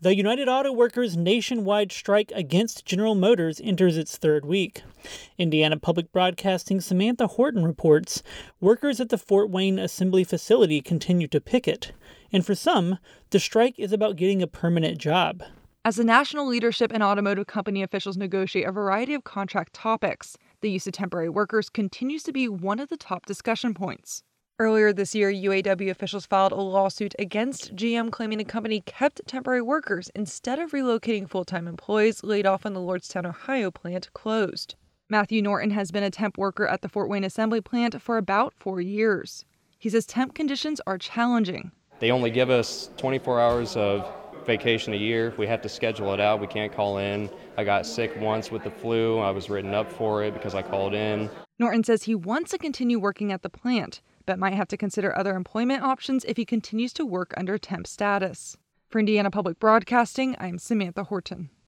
The United Auto Workers nationwide strike against General Motors enters its third week. Indiana Public Broadcasting Samantha Horton reports workers at the Fort Wayne Assembly Facility continue to picket, and for some, the strike is about getting a permanent job. As the national leadership and automotive company officials negotiate a variety of contract topics, the use of temporary workers continues to be one of the top discussion points. Earlier this year, UAW officials filed a lawsuit against GM claiming the company kept temporary workers instead of relocating full-time employees laid off when the Lordstown, Ohio plant closed. Matthew Norton has been a temp worker at the Fort Wayne Assembly plant for about 4 years. He says temp conditions are challenging. They only give us 24 hours of vacation a year. We have to schedule it out. We can't call in. I got sick once with the flu. I was written up for it because I called in. Norton says he wants to continue working at the plant, but might have to consider other employment options if he continues to work under temp status. For Indiana Public Broadcasting, I'm Samantha Horton.